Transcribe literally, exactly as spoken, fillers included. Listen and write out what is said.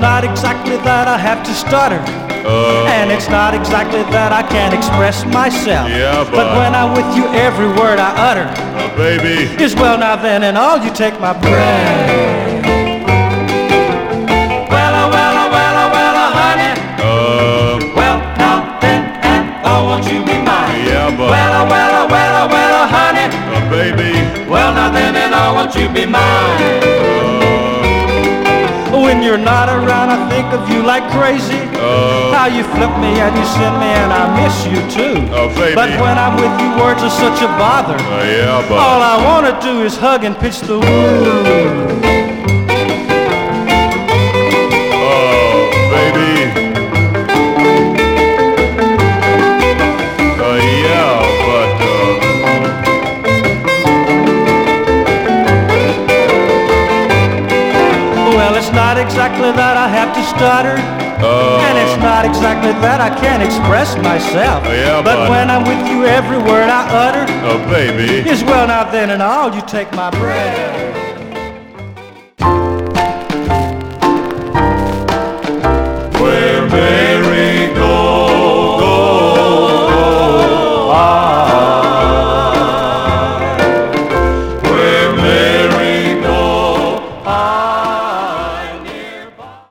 not exactly that I have to stutter, Uh, and it's not exactly that I can't express myself. Yeah, but- But when I'm with you, every word I utter uh, baby. is well now then and all, you take my breath. Well, uh, well, uh, well, uh, well, uh, honey. Uh, Well, now then and oh, won't you be mine? Yeah, but- Well, uh, well, uh, well, uh, well, uh, honey. uh, baby. Well, now then and oh, won't you be mine? Uh, When you're not around, I think of you like crazy. uh, How you flip me and you send me and I miss you too. Oh, baby. But when I'm with you, words are such a bother. uh, yeah, but. All I wanna do is hug and pitch the woo. Oh, baby. Uh, yeah, but, uh, Well, it's not exactly that I have to stutter, uh, and it's not exactly that I can't express myself. Yeah, but but- when I'm with you, every word I utter uh, baby. is well now then and all, you take my breath. Well,